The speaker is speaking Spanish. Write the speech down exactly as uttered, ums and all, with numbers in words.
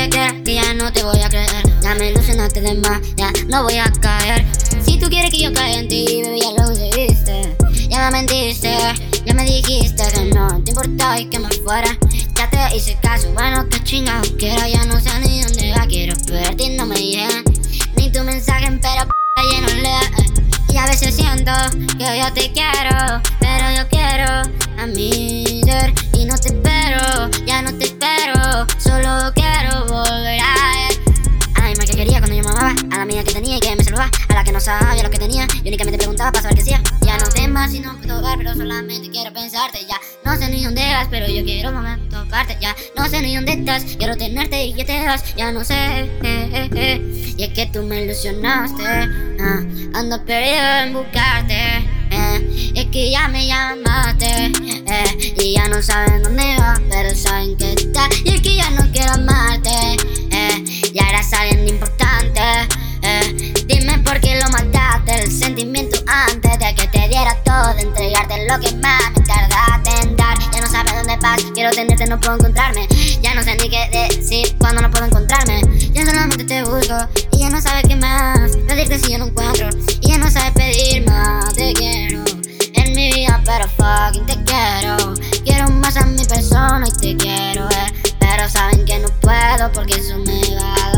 que quieras, que ya no te voy a creer. Ya me ilusionaste de más, ya no voy a caer. Si tú quieres que yo caiga en ti, baby, ya lo conseguiste. Ya me mentiste, ya me dijiste que no te importaba y que me fuera. Ya te hice caso, bueno, que chingados quiero. Ya no sé ni dónde va, quiero verte y no me llega ni tu mensaje, pero p*** ya no lee. Y a veces siento que yo te quiero, pero yo quiero a mi ser y no te espero, ya no te espero, solo quiero volver a él. A la misma que quería cuando yo me amaba, a la mía que tenía y que me saludaba, a la que no sabía lo que tenía y únicamente preguntaba para saber qué hacía. Ya no temas y no puedo tocar, pero solamente quiero pensarte. Ya no sé ni dónde vas, pero yo quiero momento tocarte. Ya no sé ni dónde estás, quiero tenerte y que te vas. Ya no sé, eh, eh, eh. Y es que tú me ilusionaste, ah, ando perdido en buscarte, eh. Es que ya me llamaste, eh, y ya no saben dónde vas, pero saben que estás. Y es que ya no quiero amarte, eh, ya eras alguien importante, eh. Dime por qué lo mataste, el sentimiento antes de que te diera todo, de entregarte lo que más me tardaste en dar. Ya no sabes dónde vas, quiero tenerte, no puedo encontrarme. Ya no sé ni qué decir cuando no puedo encontrarme. Ya solamente te busco y ya no sabes qué más pedirte si yo no encuentro. Y ya no sabes pedir más, te quiero en mi vida, pero fucking te quiero. Quiero más a mi persona y te quiero ver, pero saben que no puedo porque eso me va a